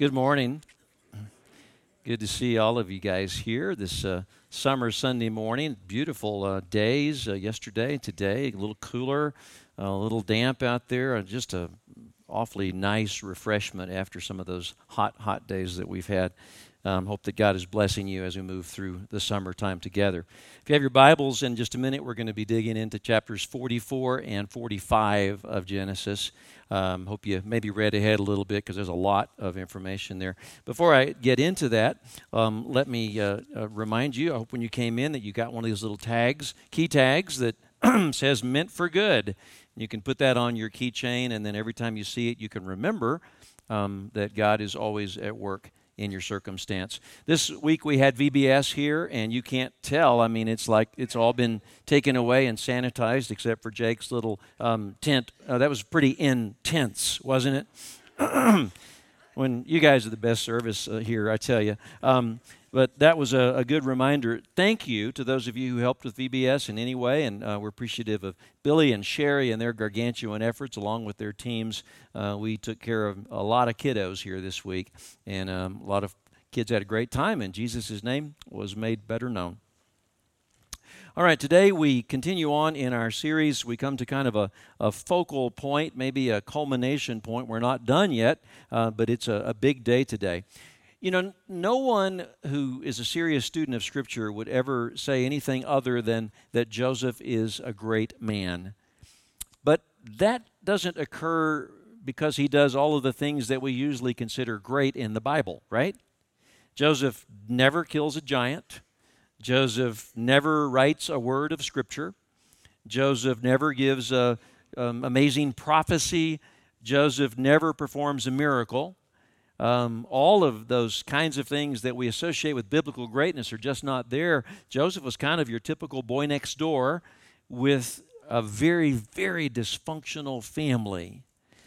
Good morning. Good to see all of you guys here this summer Sunday morning. Beautiful days yesterday, today, a little cooler, a little damp out there. Just a awfully nice refreshment after some of those hot days that we've had. Hope that God is blessing you as we move through the summertime together. If you have your Bibles, in just a minute, we're going to be digging into chapters 44 and 45 of Genesis. Hope you maybe read ahead a little bit because there's a lot of information there. Before I get into that, let me remind you, I hope when you came in that you got one of these little tags, key tags that says meant for good. You can put that on your keychain, and then every time you see it, you can remember that God is always at work in your circumstance. This week we had VBS here, and you can't tell. I mean, it's like it's all been taken away and sanitized except for Jake's little tent. That was pretty intense, wasn't it? When you guys are the best service here, I tell you. But that was a good reminder. Thank you to those of you who helped with VBS in any way, and we're appreciative of Billy and Sherry and their gargantuan efforts along with their teams. We took care of a lot of kiddos here this week, and a lot of kids had a great time, and Jesus' name was made better known. All right, today we continue on in our series. We come to kind of a focal point, maybe a culmination point. We're not done yet, but it's a big day today. You know, no one who is a serious student of Scripture would ever say anything other than that Joseph is a great man. But that doesn't occur because he does all of the things that we usually consider great in the Bible, right? Joseph never kills a giant. Joseph never writes a word of Scripture. Joseph never gives an amazing prophecy. Joseph never performs a miracle. All of those kinds of things that we associate with biblical greatness are just not there. Joseph was kind of your typical boy next door with a very, very dysfunctional family.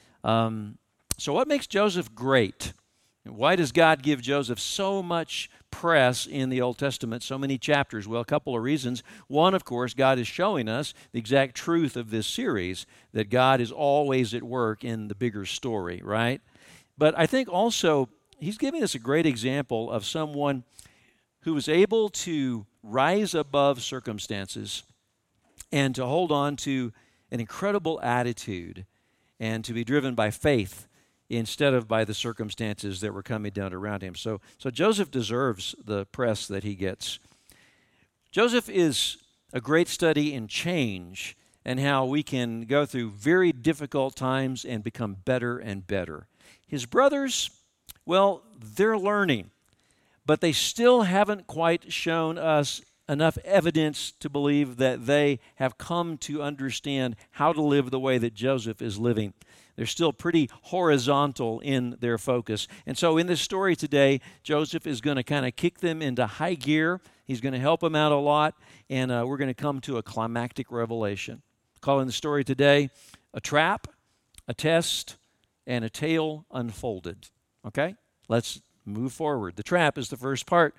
So what makes Joseph great? Why does God give Joseph so much press in the Old Testament, so many chapters? Well, a couple of reasons. One, of course, God is showing us the exact truth of this series, that God is always at work in the bigger story, right? But I think also he's giving us a great example of someone who was able to rise above circumstances and to hold on to an incredible attitude and to be driven by faith instead of by the circumstances that were coming down around him. So Joseph deserves the press that he gets. Joseph is a great study in change and how we can go through very difficult times and become better and better. His brothers, well, they're learning, but they still haven't quite shown us enough evidence to believe that they have come to understand how to live the way that Joseph is living. They're still pretty horizontal in their focus. And so in this story today, Joseph is going to kind of kick them into high gear. He's going to help them out a lot, and we're going to come to a climactic revelation. Calling the story today, A Trap, A Test, and a Tale Unfolded. Okay? Let's move forward. The trap is the first part.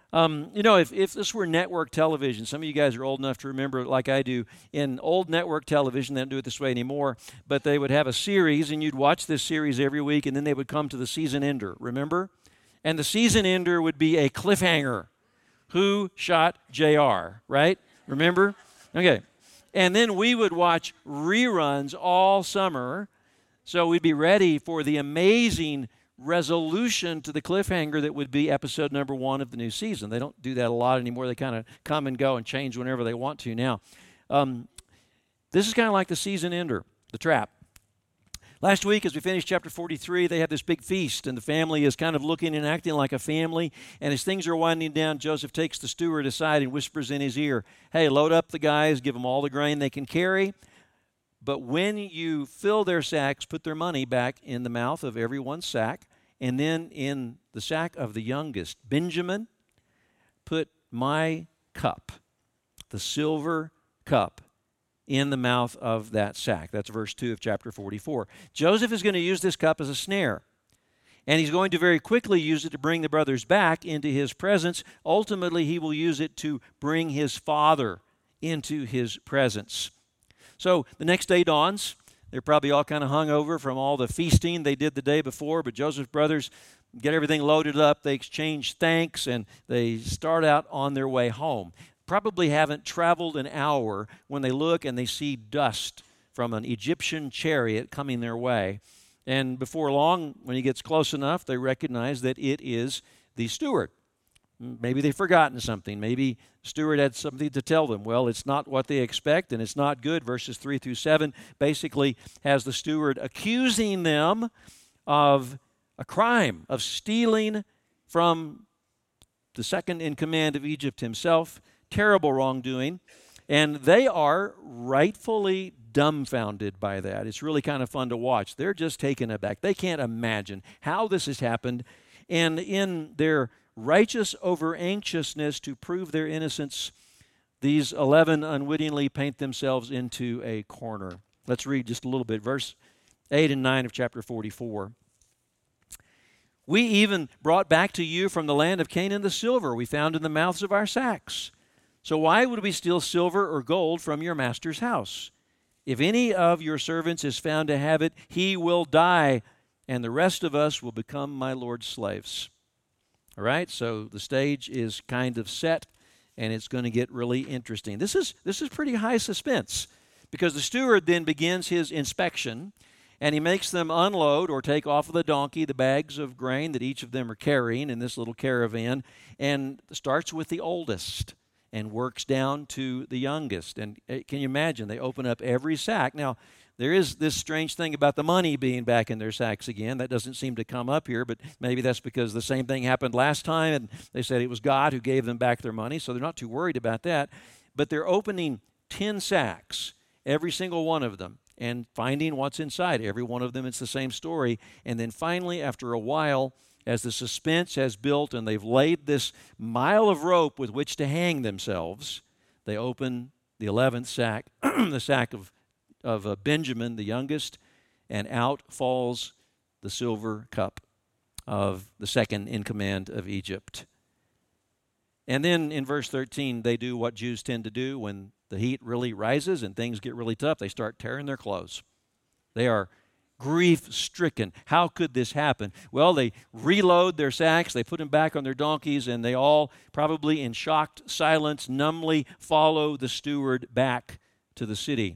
If this were network television, some of you guys are old enough to remember, like I do, in old network television, they don't do it this way anymore, but they would have a series, and you'd watch this series every week, and then they would come to the season ender, remember? And the season ender would be a cliffhanger. Who shot JR, right? Remember? Okay. And then we would watch reruns all summer, so we'd be ready for the amazing resolution to the cliffhanger that would be episode number 1 of the new season. They don't do that a lot anymore. They kind of come and go and change whenever they want to now. This is kind of like the season ender, The Trap. Last week, as we finished chapter 43, they have this big feast, and the family is kind of looking and acting like a family. And as things are winding down, Joseph takes the steward aside and whispers in his ear, "Hey, load up the guys, give them all the grain they can carry. But when you fill their sacks, put their money back in the mouth of everyone's sack, and then in the sack of the youngest, Benjamin, put my cup, the silver cup, in the mouth of that sack." That's verse 2 of chapter 44. Joseph is going to use this cup as a snare, and he's going to very quickly use it to bring the brothers back into his presence. Ultimately, he will use it to bring his father into his presence. So the next day dawns. They're probably all kind of hung over from all the feasting they did the day before, but Joseph's brothers get everything loaded up, they exchange thanks, and they start out on their way home. Probably haven't traveled an hour when they look and they see dust from an Egyptian chariot coming their way. And before long, when he gets close enough, they recognize that it is the steward. Maybe they've forgotten something. Maybe the steward had something to tell them. Well, it's not what they expect, and it's not good. Verses 3 through 7 basically has the steward accusing them of a crime, of stealing from the second in command of Egypt himself. Terrible wrongdoing. And they are rightfully dumbfounded by that. It's really kind of fun to watch. They're just taken aback. They can't imagine how this has happened. And in their righteous over-anxiousness to prove their innocence, these 11 unwittingly paint themselves into a corner. Let's read just a little bit. Verse 8 and 9 of chapter 44. We even brought back to you from the land of Canaan the silver we found in the mouths of our sacks. So why would we steal silver or gold from your master's house? If any of your servants is found to have it, he will die, and the rest of us will become my Lord's slaves. All right, so the stage is kind of set, and it's going to get really interesting. This is pretty high suspense, because the steward then begins his inspection, and he makes them unload or take off of the donkey the bags of grain that each of them are carrying in this little caravan, and starts with the oldest and works down to the youngest. And can you imagine? They open up every sack. Now, there is this strange thing about the money being back in their sacks again. That doesn't seem to come up here, but maybe that's because the same thing happened last time, and they said it was God who gave them back their money, so they're not too worried about that. But they're opening 10 sacks, every single one of them, and finding what's inside. Every one of them, it's the same story. And then finally, after a while, as the suspense has built and they've laid this mile of rope with which to hang themselves, they open the 11th sack, the sack of Benjamin, the youngest, and out falls the silver cup of the second in command of Egypt. And then in verse 13, they do what Jews tend to do when the heat really rises and things get really tough. They start tearing their clothes. They are grief-stricken. How could this happen? Well, they reload their sacks, they put them back on their donkeys, and they all, probably in shocked silence, numbly follow the steward back to the city.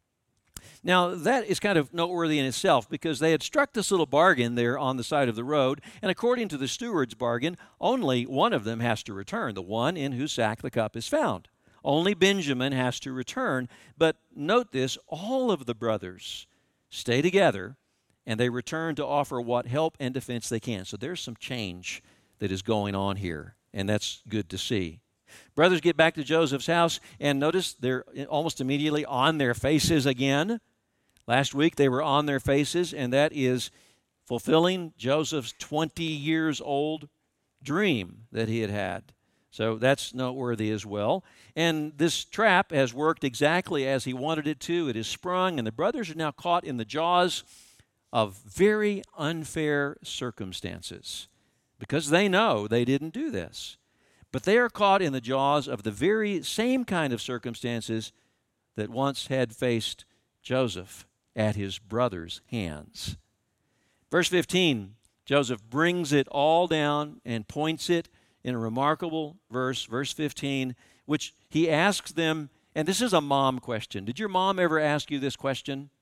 Now, that is kind of noteworthy in itself, because they had struck this little bargain there on the side of the road, and according to the steward's bargain, only one of them has to return, the one in whose sack the cup is found. Only Benjamin has to return, but note this, all of the brothers stay together, and they return to offer what help and defense they can. So there's some change that is going on here, and that's good to see. Brothers get back to Joseph's house, and notice they're almost immediately on their faces again. Last week they were on their faces, and that is fulfilling Joseph's 20 years old dream that he had had. So that's noteworthy as well. And this trap has worked exactly as he wanted it to. It is sprung, and the brothers are now caught in the jaws of very unfair circumstances, because they know they didn't do this. But they are caught in the jaws of the very same kind of circumstances that once had faced Joseph at his brother's hands. Verse 15, Joseph brings it all down and points it in a remarkable verse, verse 15, which he asks them, and this is a mom question. Did your mom ever ask you this question?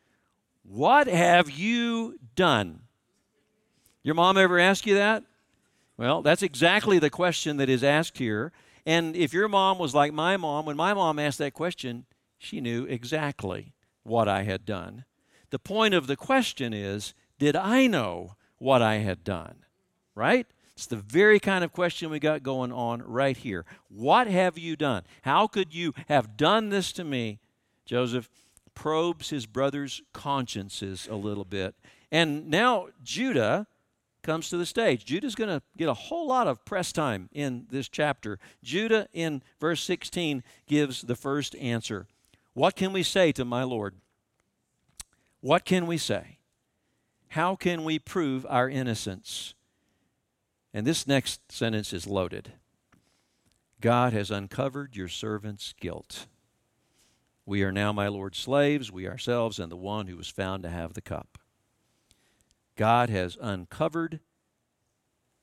What have you done? Your mom ever ask you that? Well, that's exactly the question that is asked here. And if your mom was like my mom, when my mom asked that question, she knew exactly what I had done. The point of the question is, did I know what I had done? Right? It's the very kind of question we got going on right here. What have you done? How could you have done this to me? Joseph probes his brothers' consciences a little bit. And now Judah comes to the stage. Judah's going to get a whole lot of press time in this chapter. Judah, in verse 16, gives the first answer. What can we say to my Lord? What can we say? How can we prove our innocence? And this next sentence is loaded. God has uncovered your servant's guilt. We are now my Lord's slaves, we ourselves, and the one who was found to have the cup. God has uncovered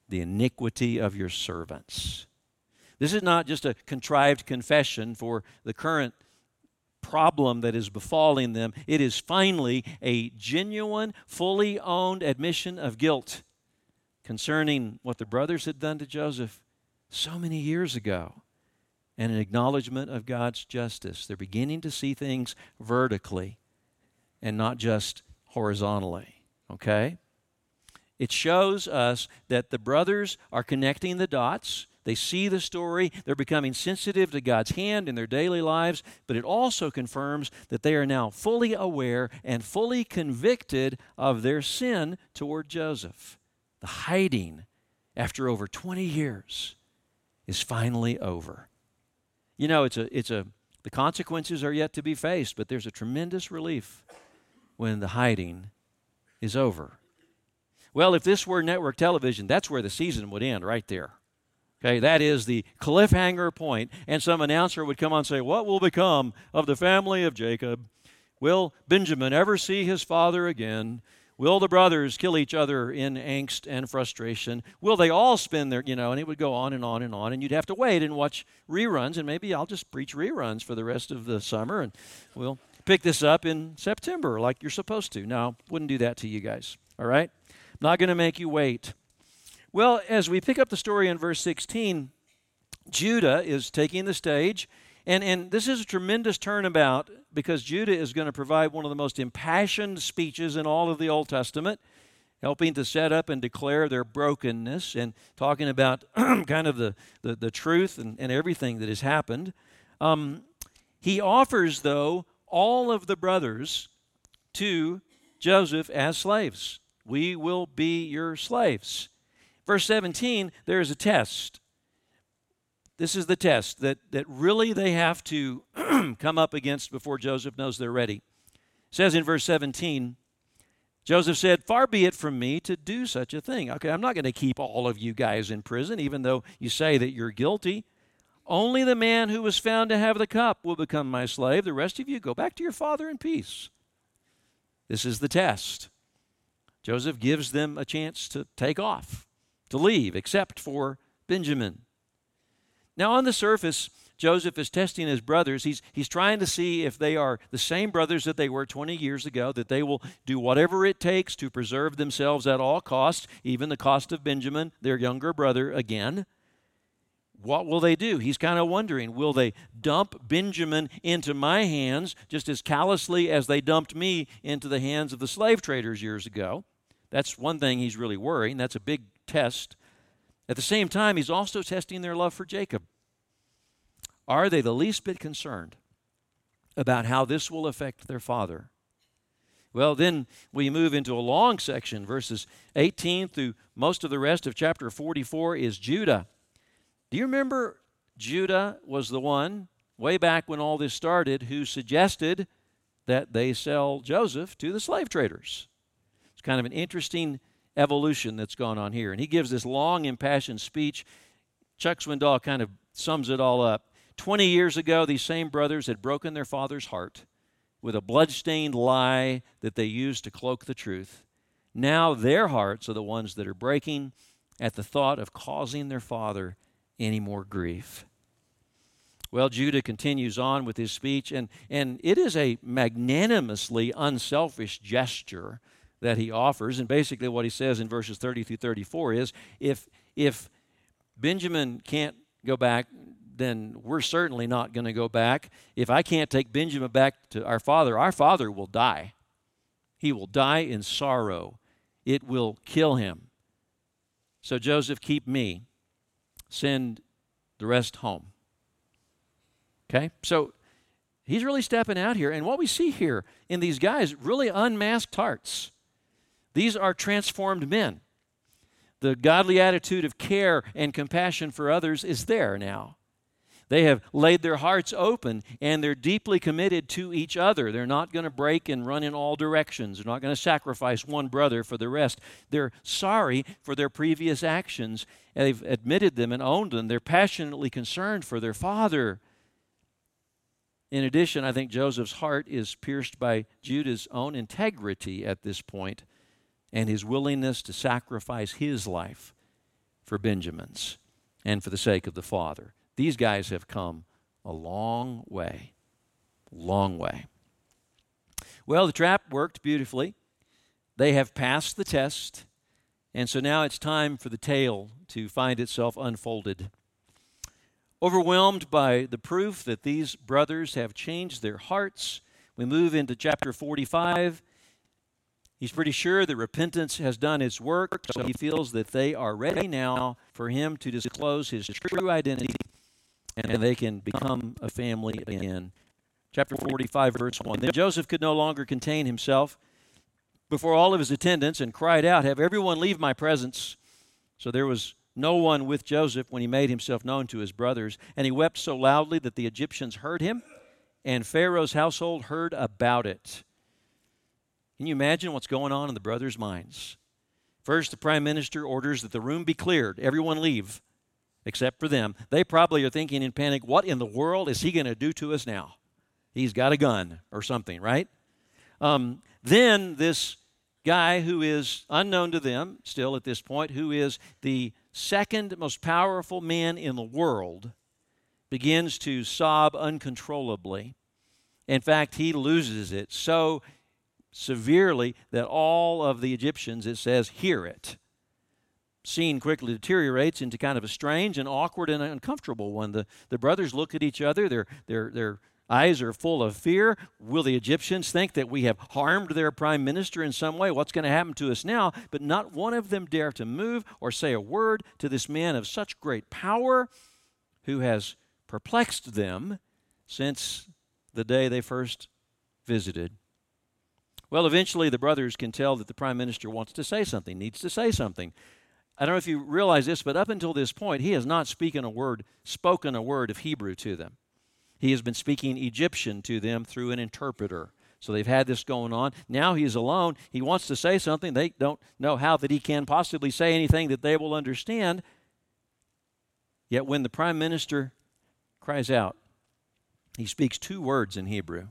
the iniquity of your servants. This is not just a contrived confession for the current problem that is befalling them. It is finally a genuine, fully owned admission of guilt concerning what the brothers had done to Joseph so many years ago, and an acknowledgement of God's justice. They're beginning to see things vertically and not just horizontally, okay? It shows us that the brothers are connecting the dots. They see the story. They're becoming sensitive to God's hand in their daily lives, but it also confirms that they are now fully aware and fully convicted of their sin toward Joseph. The hiding after over 20 years is finally over. You know, the consequences are yet to be faced, but there's a tremendous relief when the hiding is over. Well, if this were network television, that's where the season would end, right there. Okay, that is the cliffhanger point, and some announcer would come on and say, what will become of the family of Jacob? Will Benjamin ever see his father again? Will the brothers kill each other in angst and frustration? Will they all spend their, and it would go on and on and on, and you'd have to wait and watch reruns, and maybe I'll just preach reruns for the rest of the summer, and we'll pick this up in September like you're supposed to. No, wouldn't do that to you guys, all right? I'm not going to make you wait. Well, as we pick up the story in verse 16, Judah is taking the stage, and this is a tremendous turnabout because Judah is going to provide one of the most impassioned speeches in all of the Old Testament, helping to set up and declare their brokenness and talking about kind of the truth and everything that has happened. He offers, though, all of the brothers to Joseph as slaves. We will be your slaves. Verse 17, there is a test. This is the test that really they have to come up against before Joseph knows they're ready. It says in verse 17, Joseph said, far be it from me to do such a thing. Okay, I'm not going to keep all of you guys in prison, even though you say that you're guilty. Only the man who was found to have the cup will become my slave. The rest of you go back to your father in peace. This is the test. Joseph gives them a chance to take off, to leave, except for Benjamin. Now, on the surface, Joseph is testing his brothers. He's trying to see if they are the same brothers that they were 20 years ago, that they will do whatever it takes to preserve themselves at all costs, even the cost of Benjamin, their younger brother, again. What will they do? He's kind of wondering, will they dump Benjamin into my hands just as callously as they dumped me into the hands of the slave traders years ago? That's one thing he's really worrying. That's a big test. At the same time, he's also testing their love for Jacob. Are they the least bit concerned about how this will affect their father? Well, then we move into a long section. Verses 18 through most of the rest of chapter 44 is Judah. Do you remember Judah was the one, way back when all this started, who suggested that they sell Joseph to the slave traders? It's kind of an interesting evolution that's gone on here. And he gives this long, impassioned speech. Chuck Swindoll kind of sums it all up. 20 years ago, these same brothers had broken their father's heart with a bloodstained lie that they used to cloak the truth. Now their hearts are the ones that are breaking at the thought of causing their father any more grief. Well, Judah continues on with his speech, and it is a magnanimously unselfish gesture that he offers. And basically what he says in verses 30 through 34 is, if Benjamin can't go back, then we're certainly not going to go back. If I can't take Benjamin back to our father will die. He will die in sorrow. It will kill him. So Joseph, keep me. Send the rest home. Okay? So he's really stepping out here. And what we see here in these guys, really unmasked hearts. These are transformed men. The godly attitude of care and compassion for others is there now. They have laid their hearts open, and they're deeply committed to each other. They're not going to break and run in all directions. They're not going to sacrifice one brother for the rest. They're sorry for their previous actions. They've admitted them and owned them. They're passionately concerned for their father. In addition, I think Joseph's heart is pierced by Judah's own integrity at this point and his willingness to sacrifice his life for Benjamin's and for the sake of the father. These guys have come a long way. Long way. Well, the trap worked beautifully. They have passed the test, and so now it's time for the tale to find itself unfolded. Overwhelmed by the proof that these brothers have changed their hearts, we move into chapter 45. He's pretty sure that repentance has done its work, so he feels that they are ready now for him to disclose his true identity, and they can become a family again. Chapter 45, verse 1. Then Joseph could no longer contain himself before all of his attendants and cried out, "Have everyone leave my presence." So there was no one with Joseph when he made himself known to his brothers. And he wept so loudly that the Egyptians heard him, and Pharaoh's household heard about it. Can you imagine what's going on in the brothers' minds? First, the prime minister orders that the room be cleared. Everyone leave, except for them. They probably are thinking in panic, what in the world is he going to do to us now? He's got a gun or something, right? Then this guy who is unknown to them still at this point, who is the second most powerful man in the world, begins to sob uncontrollably. In fact, he loses it so severely that all of the Egyptians, it says, hear it. Scene quickly deteriorates into kind of a strange and awkward and uncomfortable one. The brothers look at each other. Their eyes are full of fear. Will the Egyptians think that we have harmed their prime minister in some way? What's going to happen to us now? But not one of them dare to move or say a word to this man of such great power who has perplexed them since the day they first visited. Well, eventually the brothers can tell that the prime minister wants to say something, needs to say something. I don't know if you realize this, but up until this point, he has not spoken a word of Hebrew to them. He has been speaking Egyptian to them through an interpreter. So they've had this going on. Now he's alone. He wants to say something. They don't know how that he can possibly say anything that they will understand. Yet when the prime minister cries out, he speaks two words in Hebrew.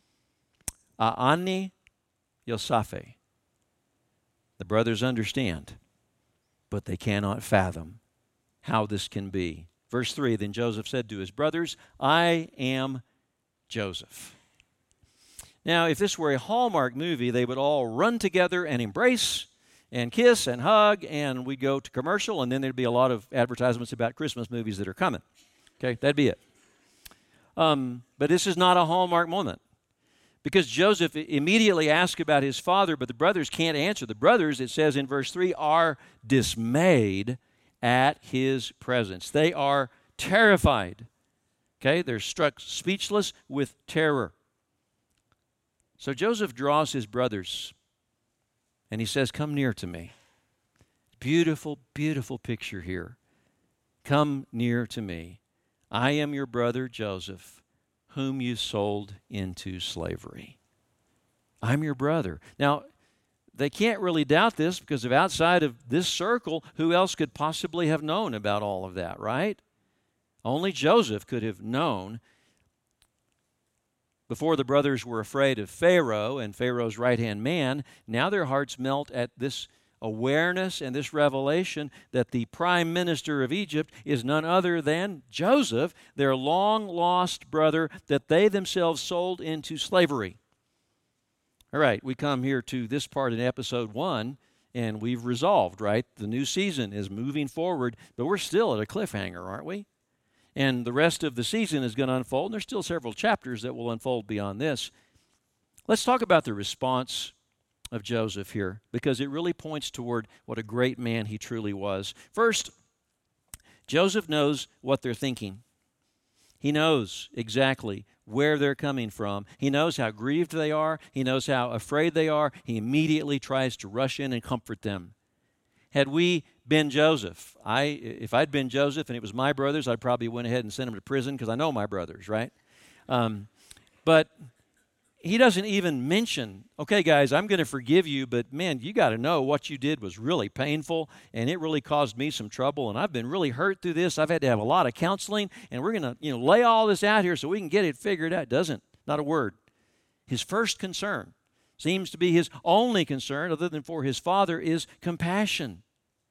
A'ani Yosaphe. The brothers understand, but they cannot fathom how this can be. Verse 3, then Joseph said to his brothers, I am Joseph. Now, if this were a Hallmark movie, they would all run together and embrace and kiss and hug, and we'd go to commercial, and then there'd be a lot of advertisements about Christmas movies that are coming. Okay, that'd be it. But this is not a Hallmark moment, because Joseph immediately asks about his father, but the brothers can't answer. The brothers, it says in verse 3, are dismayed at his presence. They are terrified. Okay, they're struck speechless with terror. So Joseph draws his brothers and he says, come near to me. Beautiful, beautiful picture here. Come near to me. I am your brother Joseph, whom you sold into slavery. I'm your brother. Now, they can't really doubt this because of outside of this circle, who else could possibly have known about all of that, right? Only Joseph could have known. Before the brothers were afraid of Pharaoh and Pharaoh's right-hand man, now their hearts melt at this awareness and this revelation that the prime minister of Egypt is none other than Joseph, their long-lost brother that they themselves sold into slavery. All right, we come here to this part in episode 1, and we've resolved, right? The new season is moving forward, but we're still at a cliffhanger, aren't we? And the rest of the season is going to unfold, and there's still several chapters that will unfold beyond this. Let's talk about the response of Joseph here, because it really points toward what a great man he truly was. First, Joseph knows what they're thinking. He knows exactly where they're coming from. He knows how grieved they are. He knows how afraid they are. He immediately tries to rush in and comfort them. Had we been Joseph, if I'd been Joseph and it was my brothers, I'd probably went ahead and sent them to prison because I know my brothers, right? But he doesn't even mention, okay, guys, I'm going to forgive you, but man, you got to know what you did was really painful, and it really caused me some trouble, and I've been really hurt through this. I've had to have a lot of counseling, and we're going to, lay all this out here so we can get it figured out. Doesn't, not a word. His first concern seems to be his only concern, other than for his father, is compassion.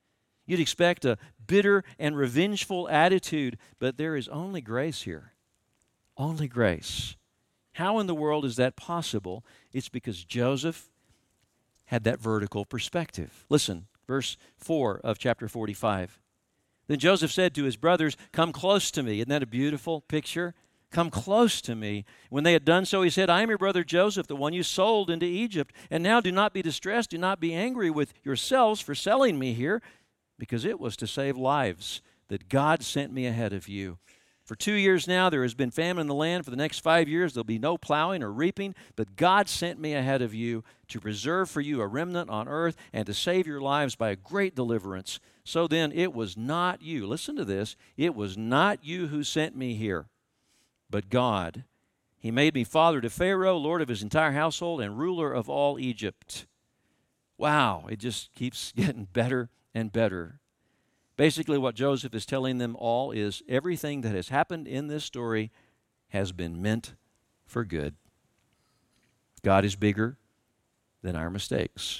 You'd expect a bitter and revengeful attitude, but there is only grace here. Only grace. How in the world is that possible? It's because Joseph had that vertical perspective. Listen, verse 4 of chapter 45. Then Joseph said to his brothers, "Come close to me." Isn't that a beautiful picture? Come close to me. When they had done so, he said, "I am your brother Joseph, the one you sold into Egypt. And now do not be distressed, do not be angry with yourselves for selling me here, because it was to save lives that God sent me ahead of you. For 2 years now there has been famine in the land. For the next 5 years there'll be no plowing or reaping. But God sent me ahead of you to preserve for you a remnant on earth and to save your lives by a great deliverance. So then it was not you," listen to this, "it was not you who sent me here, but God. He made me father to Pharaoh, lord of his entire household, and ruler of all Egypt." Wow, it just keeps getting better and better. Basically, what Joseph is telling them all is everything that has happened in this story has been meant for good. God is bigger than our mistakes.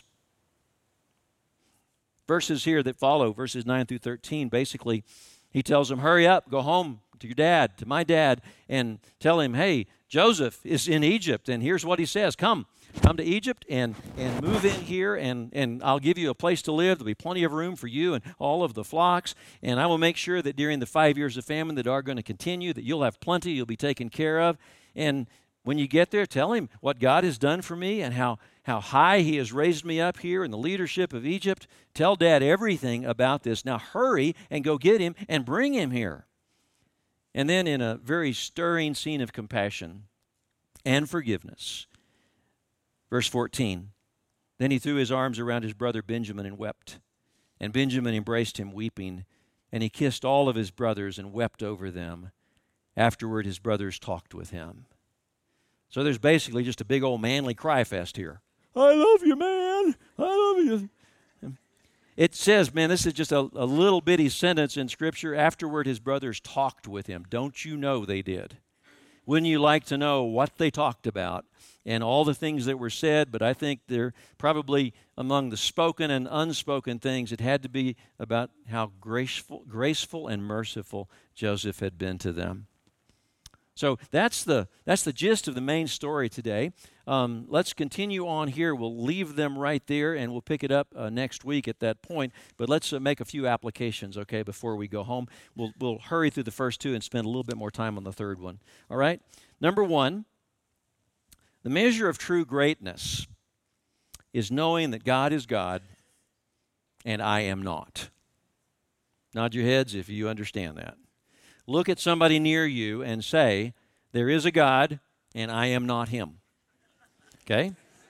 Verses here that follow, verses 9 through 13, basically, he tells them, hurry up, go home to your dad, to my dad, and tell him, hey, Joseph is in Egypt, and here's what he says, come to Egypt and move in here, and I'll give you a place to live. There'll be plenty of room for you and all of the flocks, and I will make sure that during the 5 years of famine that are going to continue, that you'll have plenty, you'll be taken care of. And when you get there, tell him what God has done for me and how high he has raised me up here in the leadership of Egypt. Tell Dad everything about this. Now hurry and go get him and bring him here. And then in a very stirring scene of compassion and forgiveness, verse 14, then he threw his arms around his brother Benjamin and wept. And Benjamin embraced him weeping, and he kissed all of his brothers and wept over them. Afterward, his brothers talked with him. So there's basically just a big old manly cry fest here. I love you, man. I love you. It says, man, this is just a little bitty sentence in Scripture. Afterward, his brothers talked with him. Don't you know they did? Wouldn't you like to know what they talked about and all the things that were said? But I think they're probably among the spoken and unspoken things. It had to be about how graceful and merciful Joseph had been to them. So that's the gist of the main story today. Let's continue on here. We'll leave them right there, and we'll pick it up next week at that point. But let's make a few applications, okay, before we go home. We'll hurry through the first two and spend a little bit more time on the third one. All right? Number one, the measure of true greatness is knowing that God is God and I am not. Nod your heads if you understand that. Look at somebody near you and say, there is a God, and I am not him. Okay?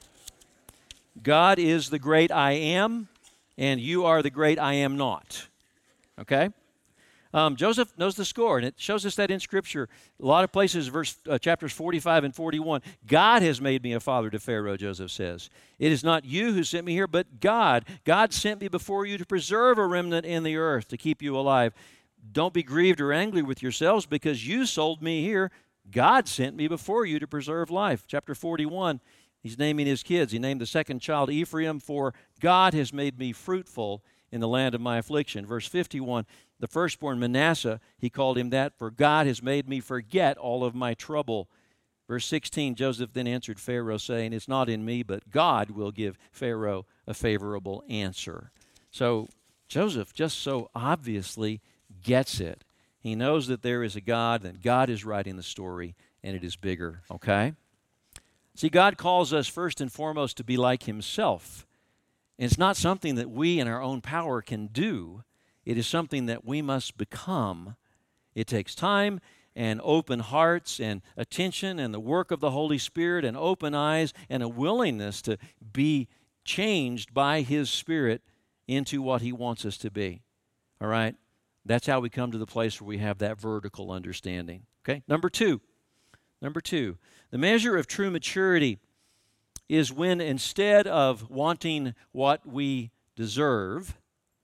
God is the great I am, and you are the great I am not. Okay? Joseph knows the score, and it shows us that in Scripture. A lot of places, chapters 45 and 41, God has made me a father to Pharaoh, Joseph says. It is not you who sent me here, but God. God sent me before you to preserve a remnant in the earth, to keep you alive. Don't be grieved or angry with yourselves because you sold me here. God sent me before you to preserve life. Chapter 41, he's naming his kids. He named the second child Ephraim, for God has made me fruitful in the land of my affliction. Verse 51, the firstborn Manasseh, he called him that, for God has made me forget all of my trouble. Verse 16, Joseph then answered Pharaoh, saying, it's not in me, but God will give Pharaoh a favorable answer. So Joseph just so obviously gets it. He knows that there is a God, that God is writing the story, and it is bigger, okay? See, God calls us first and foremost to be like himself. And it's not something that we in our own power can do. It is something that we must become. It takes time and open hearts and attention and the work of the Holy Spirit and open eyes and a willingness to be changed by his Spirit into what he wants us to be, all right? That's how we come to the place where we have that vertical understanding. Okay? Number two, the measure of true maturity is when instead of wanting what we deserve,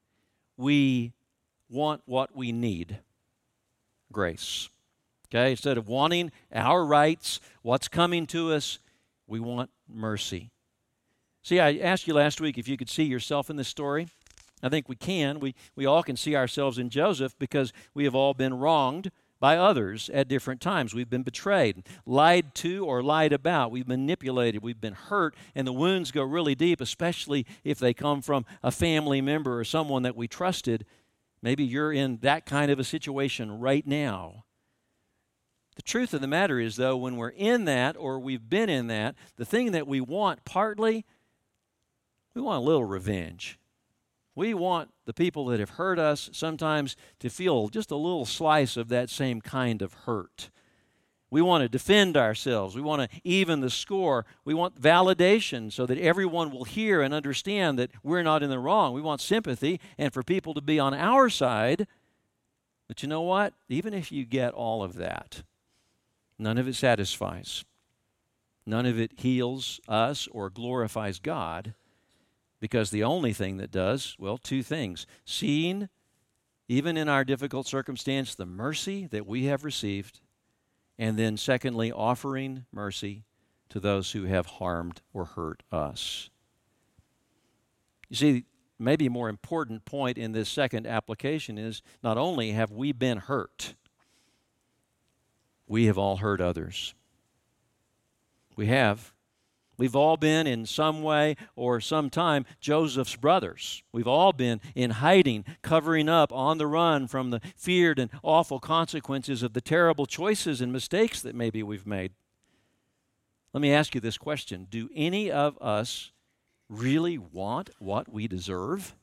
we want what we need. Grace. Okay? Instead of wanting our rights, what's coming to us, we want mercy. See, I asked you last week if you could see yourself in this story. I think we can. We all can see ourselves in Joseph because we have all been wronged by others at different times. We've been betrayed, lied to, or lied about. We've manipulated. We've been hurt, and the wounds go really deep, especially if they come from a family member or someone that we trusted. Maybe you're in that kind of a situation right now. The truth of the matter is, though, when we're in that or we've been in that, the thing that we want partly, we want a little revenge. We want the people that have hurt us sometimes to feel just a little slice of that same kind of hurt. We want to defend ourselves. We want to even the score. We want validation so that everyone will hear and understand that we're not in the wrong. We want sympathy and for people to be on our side. But you know what? Even if you get all of that, none of it satisfies. None of it heals us or glorifies God. Because the only thing that does, well, two things. Seeing, even in our difficult circumstance, the mercy that we have received, and then secondly, offering mercy to those who have harmed or hurt us. You see, maybe a more important point in this second application is not only have we been hurt, we have all hurt others. We have. We've all been in some way or some time Joseph's brothers. We've all been in hiding, covering up, on the run from the feared and awful consequences of the terrible choices and mistakes that maybe we've made. Let me ask you this question. Do any of us really want what we deserve?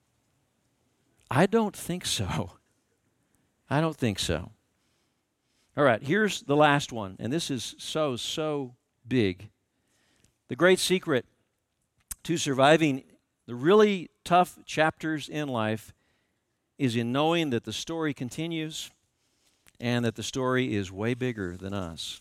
I don't think so. I don't think so. All right, here's the last one, and this is so big. The great secret to surviving the really tough chapters in life is in knowing that the story continues and that the story is way bigger than us.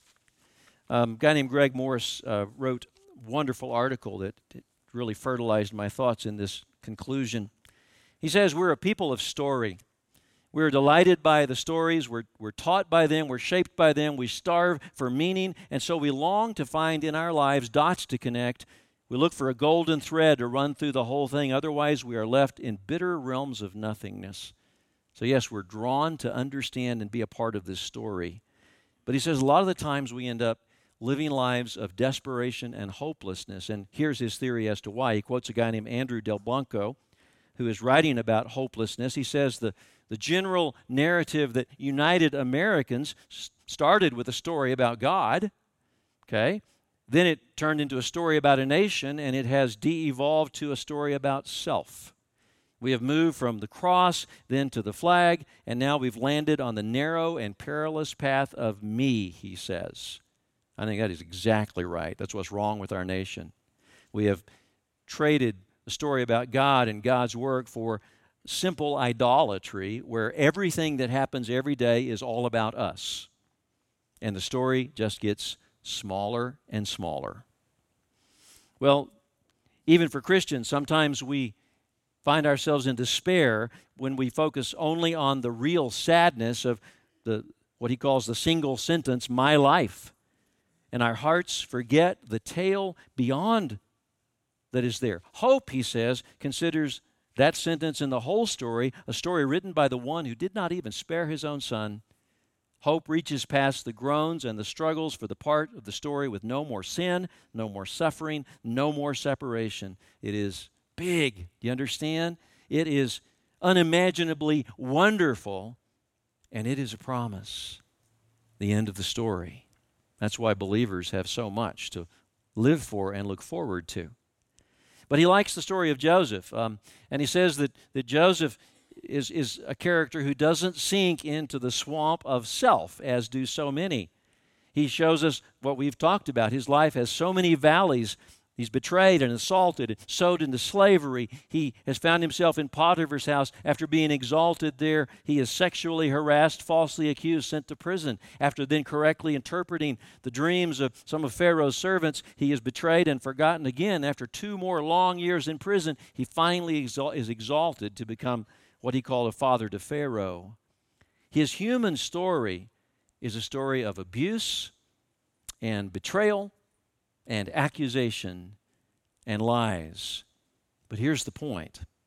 A guy named Greg Morris wrote a wonderful article that really fertilized my thoughts in this conclusion. He says, we're a people of story. We're delighted by the stories, we're taught by them, we're shaped by them, we starve for meaning, and so we long to find in our lives dots to connect. We look for a golden thread to run through the whole thing, otherwise we are left in bitter realms of nothingness. So yes, we're drawn to understand and be a part of this story. But he says a lot of the times we end up living lives of desperation and hopelessness, and here's his theory as to why. He quotes a guy named Andrew Del Blanco, who is writing about hopelessness. He says the general narrative that united Americans started with a story about God, okay? Then it turned into a story about a nation, and it has de-evolved to a story about self. We have moved from the cross, then to the flag, and now we've landed on the narrow and perilous path of me, he says. I think that is exactly right. That's what's wrong with our nation. We have traded the story about God and God's work for simple idolatry where everything that happens every day is all about us. And the story just gets smaller and smaller. Well, even for Christians, sometimes we find ourselves in despair when we focus only on the real sadness of what he calls the single sentence, my life. And our hearts forget the tale beyond that is there. Hope, he says, considers that sentence and the whole story a story written by the one who did not even spare his own son. Hope reaches past the groans and the struggles for the part of the story with no more sin, no more suffering, no more separation. It is big. Do you understand? It is unimaginably wonderful, and it is a promise. The end of the story. That's why believers have so much to live for and look forward to. But he likes the story of Joseph, and he says that Joseph is a character who doesn't sink into the swamp of self, as do so many. He shows us what we've talked about. His life has so many valleys. He's betrayed and assaulted, sold into slavery. He has found himself in Potiphar's house. After being exalted there, he is sexually harassed, falsely accused, sent to prison. After then correctly interpreting the dreams of some of Pharaoh's servants, he is betrayed and forgotten again. After 2 more long years in prison, he finally is exalted to become what he called a father to Pharaoh. His human story is a story of abuse and betrayal and accusation and lies. But here's the point.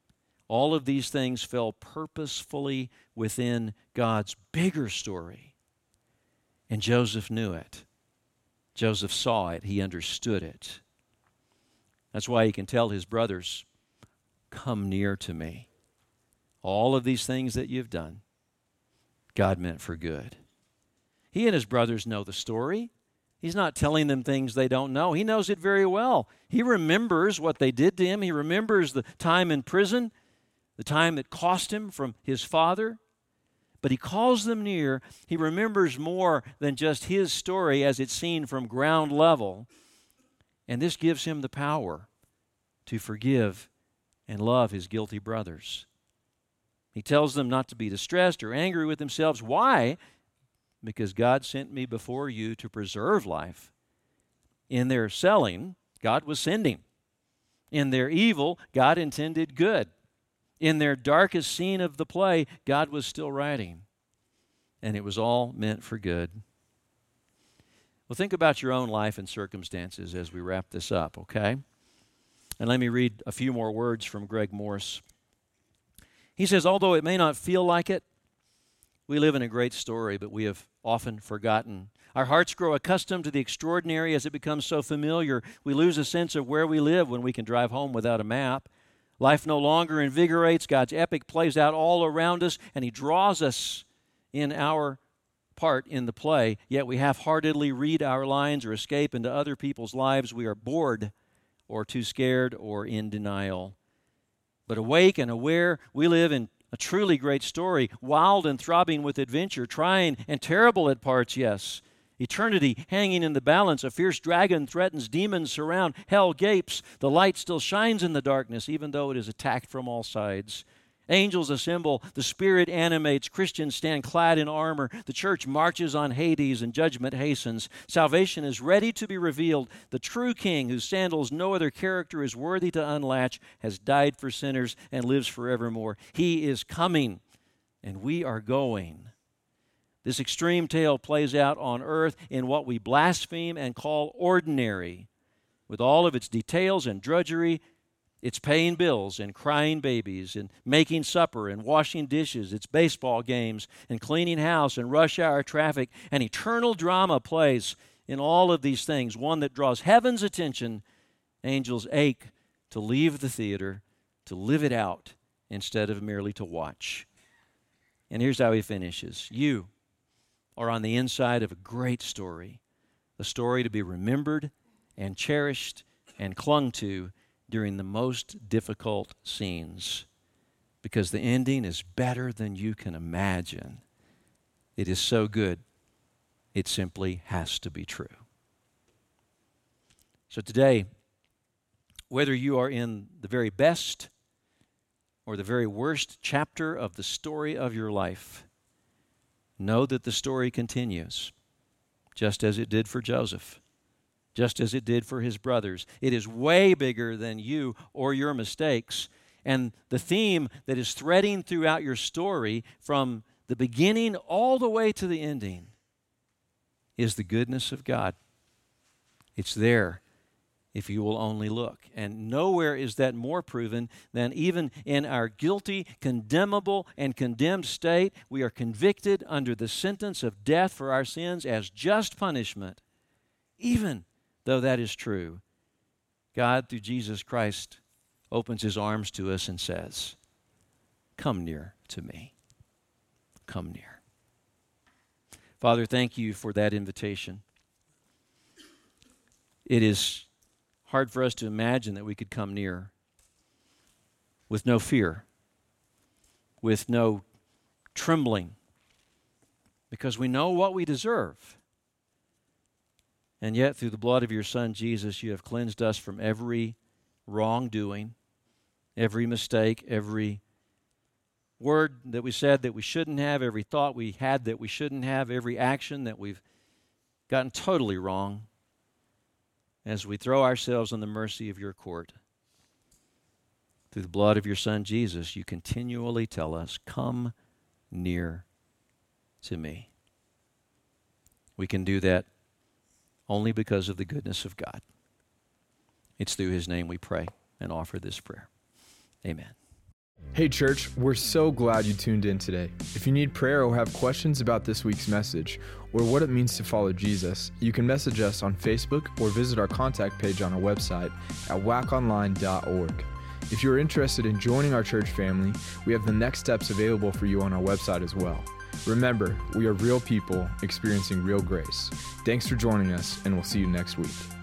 All of these things fell purposefully within God's bigger story. And Joseph knew it. Joseph saw it. He understood it. That's why he can tell his brothers, come near to me. All of these things that you've done, God meant for good. He and his brothers know the story. He's not telling them things they don't know. He knows it very well. He remembers what they did to him. He remembers the time in prison, the time that cost him from his father. But he calls them near. He remembers more than just his story as it's seen from ground level. And this gives him the power to forgive and love his guilty brothers. He tells them not to be distressed or angry with themselves. Why? Because God sent me before you to preserve life. In their selling, God was sending. In their evil, God intended good. In their darkest scene of the play, God was still writing. And it was all meant for good. Well, think about your own life and circumstances as we wrap this up, okay? And let me read a few more words from Greg Morse. He says, although it may not feel like it, we live in a great story, but we have often forgotten. Our hearts grow accustomed to the extraordinary as it becomes so familiar. We lose a sense of where we live when we can drive home without a map. Life no longer invigorates. God's epic plays out all around us, and He draws us in our part in the play, yet we half-heartedly read our lines or escape into other people's lives. We are bored or too scared or in denial. But awake and aware, we live in a truly great story, wild and throbbing with adventure, trying and terrible at parts, yes. Eternity hanging in the balance. A fierce dragon threatens, demons surround, hell gapes. The light still shines in the darkness, even though it is attacked from all sides. Angels assemble, the Spirit animates, Christians stand clad in armor, the church marches on Hades, and judgment hastens. Salvation is ready to be revealed. The true King, whose sandals no other character is worthy to unlatch, has died for sinners and lives forevermore. He is coming, and we are going. This extreme tale plays out on earth in what we blaspheme and call ordinary, with all of its details and drudgery. It's paying bills and crying babies and making supper and washing dishes. It's baseball games and cleaning house and rush hour traffic. And eternal drama plays in all of these things, one that draws heaven's attention. Angels ache to leave the theater, to live it out instead of merely to watch. And here's how he finishes. You are on the inside of a great story, a story to be remembered and cherished and clung to during the most difficult scenes, because the ending is better than you can imagine. It is so good, it simply has to be true. So today, whether you are in the very best or the very worst chapter of the story of your life, know that the story continues, just as it did for Joseph. Just as it did for his brothers. It is way bigger than you or your mistakes. And the theme that is threading throughout your story from the beginning all the way to the ending is the goodness of God. It's there if you will only look. And nowhere is that more proven than even in our guilty, condemnable, and condemned state. We are convicted under the sentence of death for our sins as just punishment. Even though that is true, God, through Jesus Christ, opens His arms to us and says, come near to me. Come near. Father, thank you for that invitation. It is hard for us to imagine that we could come near with no fear, with no trembling, because we know what we deserve. And yet, through the blood of your Son, Jesus, you have cleansed us from every wrongdoing, every mistake, every word that we said that we shouldn't have, every thought we had that we shouldn't have, every action that we've gotten totally wrong, as we throw ourselves on the mercy of your court. Through the blood of your Son, Jesus, you continually tell us, come near to me. We can do that only because of the goodness of God. It's through His name we pray and offer this prayer. Amen. Hey church, we're so glad you tuned in today. If you need prayer or have questions about this week's message or what it means to follow Jesus, you can message us on Facebook or visit our contact page on our website at waconline.org. If you're interested in joining our church family, we have the next steps available for you on our website as well. Remember, we are real people experiencing real grace. Thanks for joining us, and we'll see you next week.